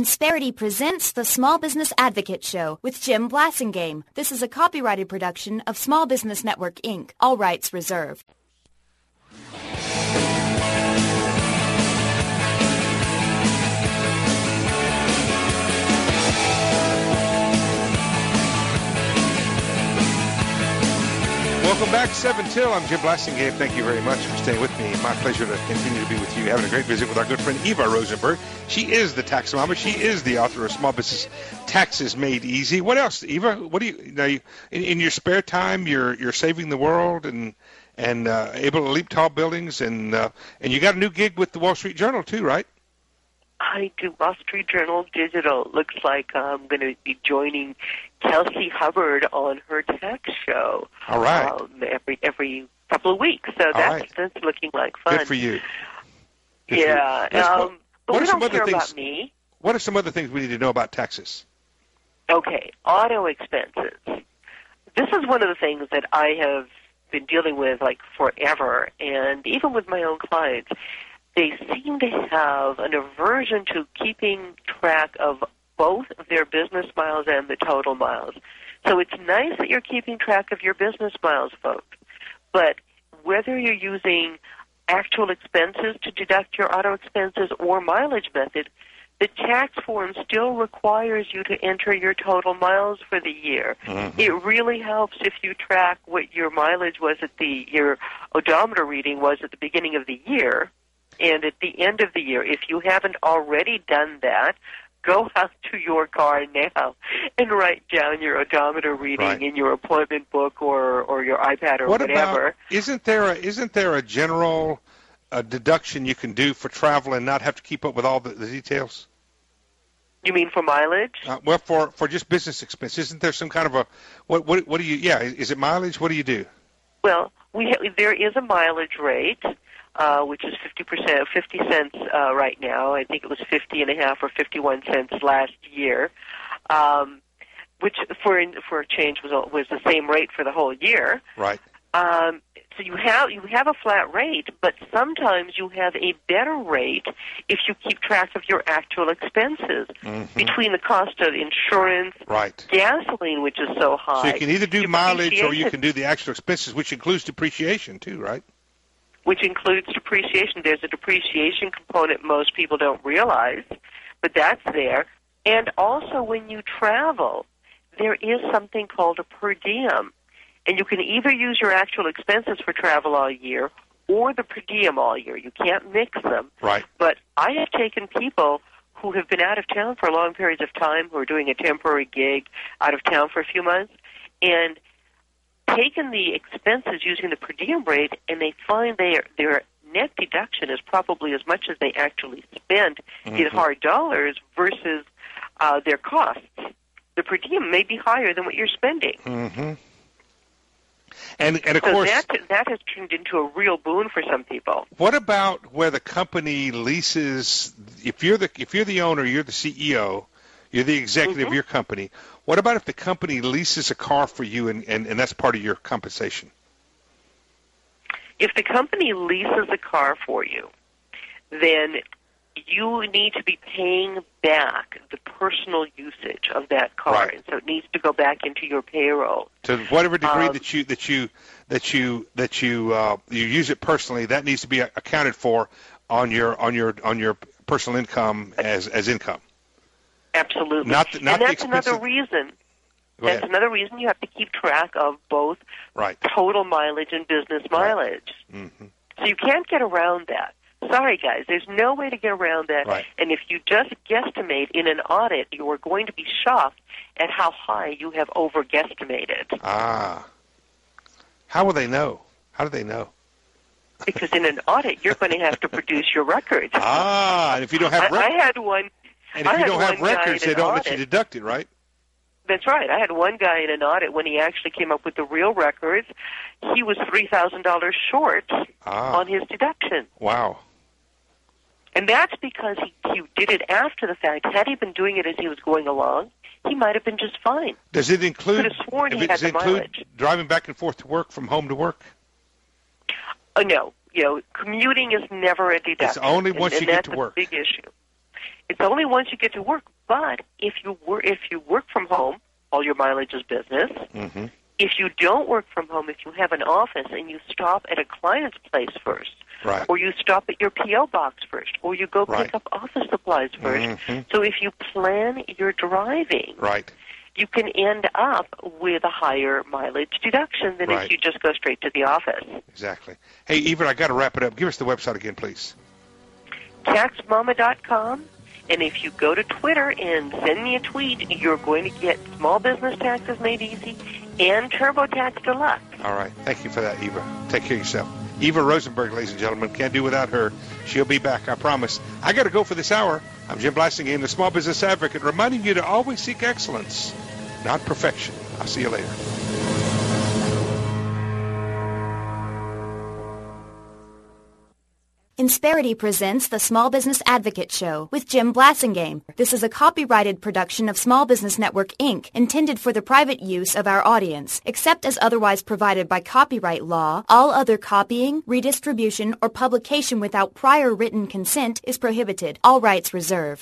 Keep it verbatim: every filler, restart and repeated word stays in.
Insperity presents the Small Business Advocate Show with Jim Blasingame. This is a copyrighted production of Small Business Network, Incorporated. All rights reserved. Welcome back, seven till. I'm Jim Blasingame. Thank you very much for staying with me. My pleasure to continue to be with you. Having a great visit with our good friend Eva Rosenberg. She is the tax mama. She is the author of Small Business Taxes Made Easy. What else, Eva? What do you, you know, you in, in your spare time? You're you're saving the world and and uh, able to leap tall buildings, and uh, and you got a new gig with the Wall Street Journal too, right? I do Wall Street Journal Digital. Looks like I'm going to be joining Kelsey Hubbard on her tax show. All right. Um, every every couple of weeks. So that's right. that's looking like fun. Good for you. Good yeah. for you. Um, but what we are some don't other care things, about me. What are some other things we need to know about taxes? Okay. Auto expenses. This is one of the things that I have been dealing with like forever, and even with my own clients. They seem to have an aversion to keeping track of both their business miles and the total miles. So it's nice that you're keeping track of your business miles, folks. But whether you're using actual expenses to deduct your auto expenses or mileage method, the tax form still requires you to enter your total miles for the year. Mm-hmm. It really helps if you track what your mileage was at the, your odometer reading was at the beginning of the year. And at the end of the year, if you haven't already done that, go out to your car now and write down your odometer reading right. in your appointment book or, or your iPad or what whatever. About, isn't there a, isn't there a general uh, deduction you can do for travel and not have to keep up with all the, the details? You mean for mileage? Uh, well, for, for just business expense, isn't there some kind of a what what what do you? Yeah, is it mileage? What do you do? Well, we ha- there is a mileage rate. Uh, which is fifty percent, fifty cents uh, right now. I think it was fifty and a half or fifty-one cents last year, um, which for for a change was was the same rate for the whole year. Right. Um, so you have you have a flat rate, but sometimes you have a better rate if you keep track of your actual expenses mm-hmm. between the cost of insurance, right. gasoline, which is so high. So you can either do mileage or you can do the actual expenses, which includes depreciation too, right? Which includes depreciation. There's a depreciation component most people don't realize, but that's there. And also when you travel, there is something called a per diem. And you can either use your actual expenses for travel all year or the per diem all year. You can't mix them. Right. But I have taken people who have been out of town for long periods of time, who are doing a temporary gig out of town for a few months, and taken the expenses using the per diem rate, and they find their their net deduction is probably as much as they actually spent mm-hmm. in hard dollars versus uh, their costs. The per diem may be higher than what you're spending. Mm-hmm. And and of so course that that has turned into a real boon for some people. What about where the company leases? If you're the if you're the owner, you're the C E O, you're the executive mm-hmm. of your company. What about if the company leases a car for you and, and, and that's part of your compensation? If the company leases a car for you, then you need to be paying back the personal usage of that car, right. and so it needs to go back into your payroll. To whatever degree um, that you that you that you that you uh, you use it personally, that needs to be accounted for on your on your on your personal income as as income. Absolutely. Not the, not and that's the expensive... another reason. Go that's ahead. another reason you have to keep track of both right. total mileage and business mileage. Right. Mm-hmm. So you can't get around that. Sorry, guys, there's no way to get around that. Right. And if you just guesstimate in an audit, you are going to be shocked at how high you have over-guesstimated. Ah. How will they know? How do they know? Because in an audit, you're going to have to produce your records. Ah, and if you don't have records. I, I had one. And if I you don't have one records, they don't audit. let you deduct it, right? That's right. I had one guy in an audit when he actually came up with the real records. He was three thousand dollars short ah. on his deduction. Wow. And that's because he, he did it after the fact. Had he been doing it as he was going along, he might have been just fine. Does it include, Could have sworn he had does the it include mileage. driving back and forth to work from home to work? Oh, no. You know, commuting is never a deduction. It's only once and, you and get to work. That's a big issue. It's only once you get to work. But if you work, if you work from home, all your mileage is business. Mm-hmm. If you don't work from home, if you have an office and you stop at a client's place first, right. or you stop at your P O box first, or you go right. pick up office supplies first. Mm-hmm. So if you plan your driving, right. you can end up with a higher mileage deduction than right. if you just go straight to the office. Exactly. Hey, Eva, I got to wrap it up. Give us the website again, please. tax mama dot com. And if you go to Twitter and send me a tweet, you're going to get Small Business Taxes Made Easy and TurboTax Deluxe. All right. Thank you for that, Eva. Take care of yourself. Eva Rosenberg, ladies and gentlemen. Can't do without her. She'll be back, I promise. I got to go for this hour. I'm Jim Blasingame, the Small Business Advocate, reminding you to always seek excellence, not perfection. I'll see you later. Insperity presents the Small Business Advocate Show with Jim Blasingame. This is a copyrighted production of Small Business Network, Incorporated, intended for the private use of our audience. Except as otherwise provided by copyright law, all other copying, redistribution, or publication without prior written consent is prohibited. All rights reserved.